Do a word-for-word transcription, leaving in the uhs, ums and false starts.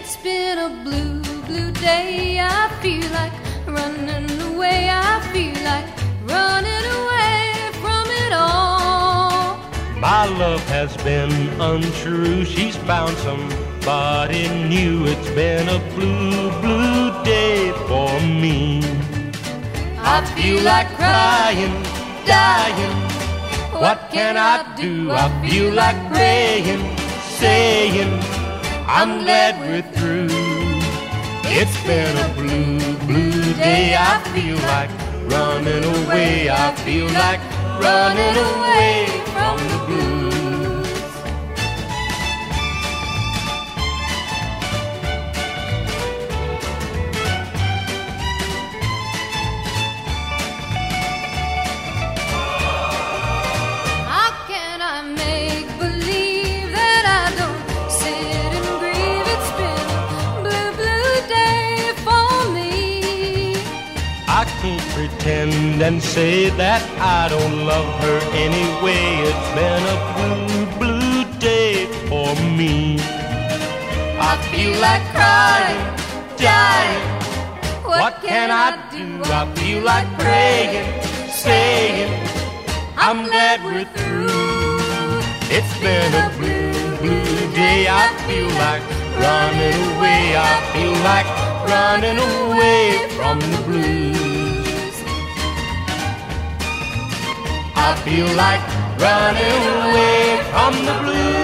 It's been a blue, blue day. I feel like running away. I feel like running away from it all. My love has been untrue. She's found somebody new. It's been a blue, blue day for me. I feel like crying, dying. What can I do? I feel like praying, saying I'm glad we're through. It's been a blue, blue day. I feel like running away. I feel like running away from the blues. How can I make believe that I don't sit and grieve? It's been a blue, blue day for me. I can't pretend and say that I don't love her anyway. It's been a blue, blue day for me. I feel like crying, dying. What can I do? I feel like praying, saying I'm glad we're through. It's been a blue, blue day. I feel like running away. I feel like running away from the blues. I feel like running away from the blues.